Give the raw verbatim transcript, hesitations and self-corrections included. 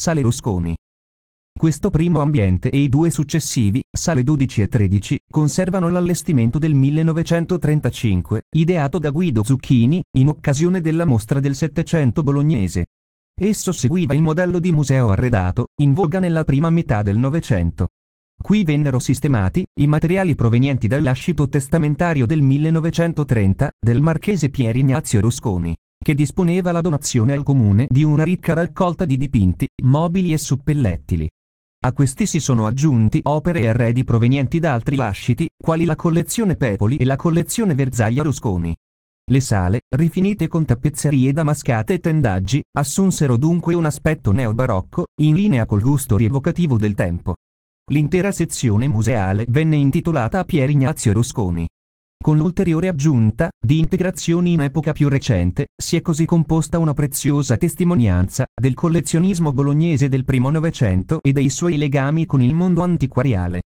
Sale Rusconi. Questo primo ambiente e i due successivi, sale dodici e tredici, conservano l'allestimento del millenovecentotrentacinque, ideato da Guido Zucchini, in occasione della mostra del Settecento bolognese. Esso seguiva il modello di museo arredato, in voga nella prima metà del Novecento. Qui vennero sistemati i materiali provenienti dal lascito testamentario del millenovecentotrenta, del marchese Pier Ignazio Rusconi, che disponeva la donazione al comune di una ricca raccolta di dipinti, mobili e suppellettili. A questi si sono aggiunti opere e arredi provenienti da altri lasciti, quali la collezione Pepoli e la collezione Verzaglia Rusconi. Le sale, rifinite con tappezzerie damascate e tendaggi, assunsero dunque un aspetto neobarocco, in linea col gusto rievocativo del tempo. L'intera sezione museale venne intitolata a Pier Ignazio Rusconi. Con l'ulteriore aggiunta di integrazioni in epoca più recente, si è così composta una preziosa testimonianza del collezionismo bolognese del primo Novecento e dei suoi legami con il mondo antiquariale.